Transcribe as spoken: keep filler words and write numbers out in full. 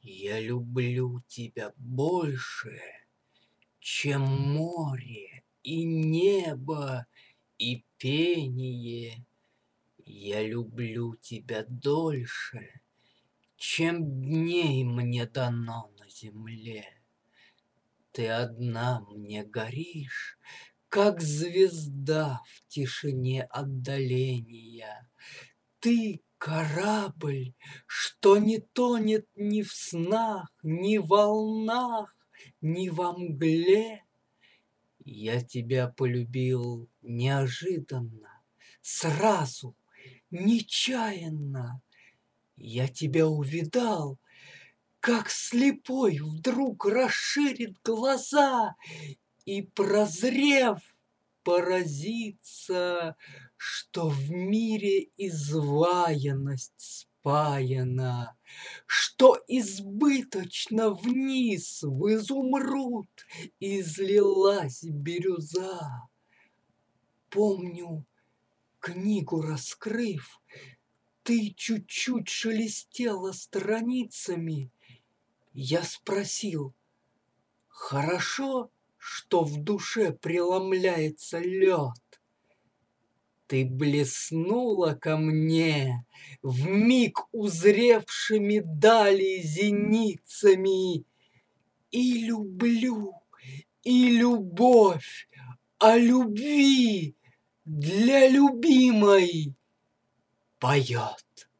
Я люблю тебя больше, чем море и небо и пение. Я люблю тебя дольше, чем дней мне дано на земле. Ты одна мне горишь, как звезда в тишине отдаления. Ты корабль, что не тонет ни в снах, ни в волнах, ни во мгле. Я тебя полюбил неожиданно, сразу, нечаянно. Я тебя увидал, как слепой вдруг расширит глаза и, прозрев, поразится, что в мире изваянность спаяна, что избыточно вниз в изумруд излилась бирюза. Помню, книгу раскрыв, ты чуть-чуть шелестела страницами. Я спросил: хорошо, что в душе преломляется лед? Ты блеснула ко мне, вмиг узревшими дали зеницами. И люблю, и любовь о любви для любимой поет.